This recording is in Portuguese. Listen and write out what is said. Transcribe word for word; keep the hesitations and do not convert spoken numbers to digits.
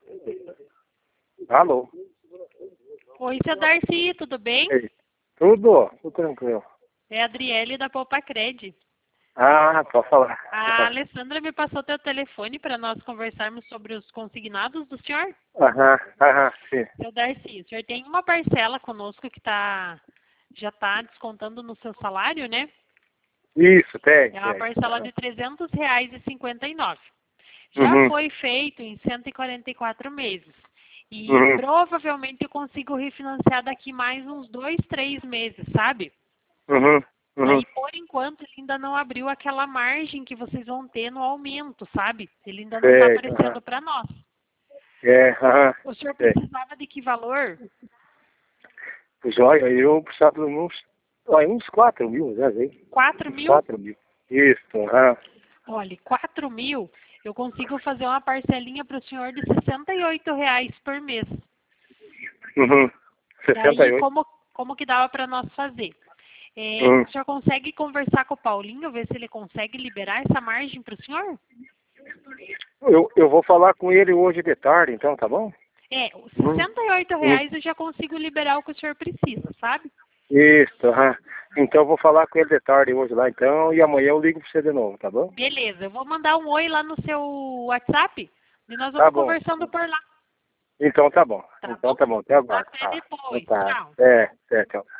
Alô? Oi, seu Darcy, tudo bem? Ei. Tudo? Tudo tranquilo. É a Adriele da Poupa Cred. Ah, pode falar. A Alessandra me passou teu telefone para nós conversarmos sobre os consignados do senhor. Aham, aham, sim. Seu Darcy, o senhor tem uma parcela conosco que tá, já está descontando no seu salário, né? Isso, tem, É uma tem. parcela Aham. de trezentos reais e cinquenta e nove. Já Uhum, foi feito em cento e quarenta e quatro meses. E uhum, provavelmente eu consigo refinanciar daqui mais uns dois, três meses, sabe? uhum, uhum. Aí, por enquanto, ele ainda não abriu aquela margem que vocês vão ter no aumento, sabe? Ele ainda não está Sei, aham. aparecendo para nós. É, aham, O senhor sei. precisava de que valor? Joia, eu precisava de uns, olha, uns quatro mil, já veio. quatro Uns mil? quatro mil. Isso, aham. Olha, quatro mil, eu consigo fazer uma parcelinha para o senhor de sessenta e oito reais por mês. Uhum. sessenta e Daí, oito. como, como que dava para nós fazer? É, Uhum. o senhor consegue conversar com o Paulinho, ver se ele consegue liberar essa margem para o senhor? Eu, eu vou falar com ele hoje de tarde, então, tá bom? É, os Uhum. sessenta e oito Uhum. reais eu já consigo liberar o que o senhor precisa, sabe? Isso, aham. Então eu vou falar com ele de tarde hoje lá, então, e amanhã eu ligo pra você de novo, tá bom? Beleza, eu vou mandar um oi lá no seu WhatsApp e nós Tá vamos bom. conversando por lá, Então tá bom. tá Então bom? tá bom. Até agora. Até Tá. Então depois. tá. Tchau. É, é, tchau.